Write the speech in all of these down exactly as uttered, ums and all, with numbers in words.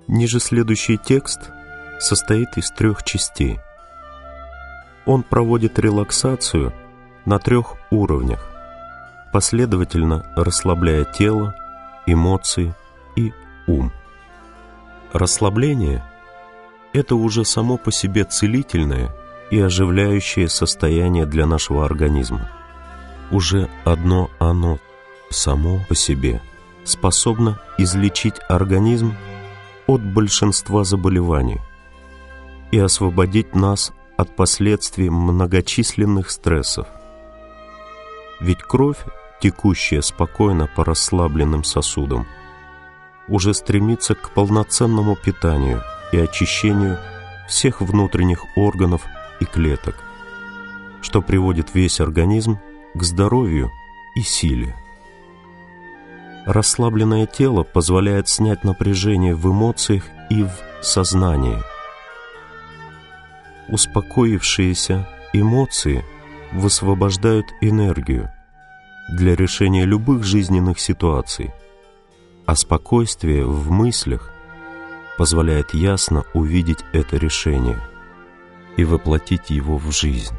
Ниже следующий текст состоит из трех частей. Он проводит релаксацию на трех уровнях, последовательно расслабляя тело, эмоции и ум. Расслабление – это уже само по себе целительное и оживляющее состояние для нашего организма. Уже одно оно само по себе способно излечить организм от большинства заболеваний и освободить нас от последствий многочисленных стрессов. Ведь кровь, текущая спокойно по расслабленным сосудам, уже стремится к полноценному питанию и очищению всех внутренних органов и клеток, что приводит весь организм к здоровью и силе. Расслабленное тело позволяет снять напряжение в эмоциях и в сознании. Успокоившиеся эмоции высвобождают энергию для решения любых жизненных ситуаций, а спокойствие в мыслях позволяет ясно увидеть это решение и воплотить его в жизнь.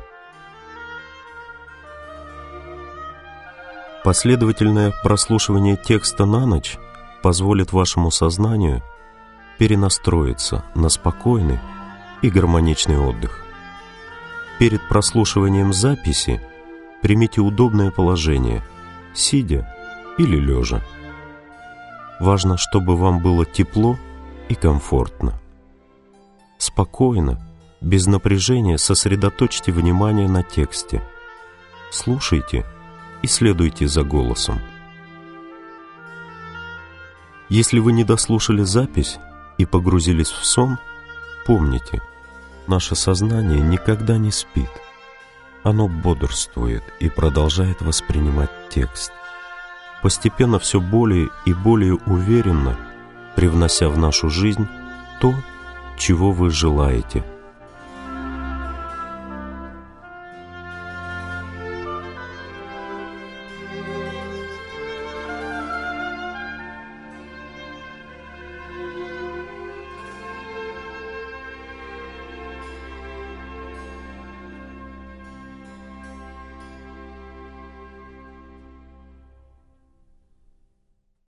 Последовательное прослушивание текста на ночь позволит вашему сознанию перенастроиться на спокойный и гармоничный отдых. Перед прослушиванием записи примите удобное положение, сидя или лежа. Важно, чтобы вам было тепло и комфортно. Спокойно, без напряжения сосредоточьте внимание на тексте. Слушайте и следуйте за голосом. Если вы не дослушали запись и погрузились в сон, помните, наше сознание никогда не спит. Оно бодрствует и продолжает воспринимать текст, постепенно все более и более уверенно привнося в нашу жизнь то, чего вы желаете.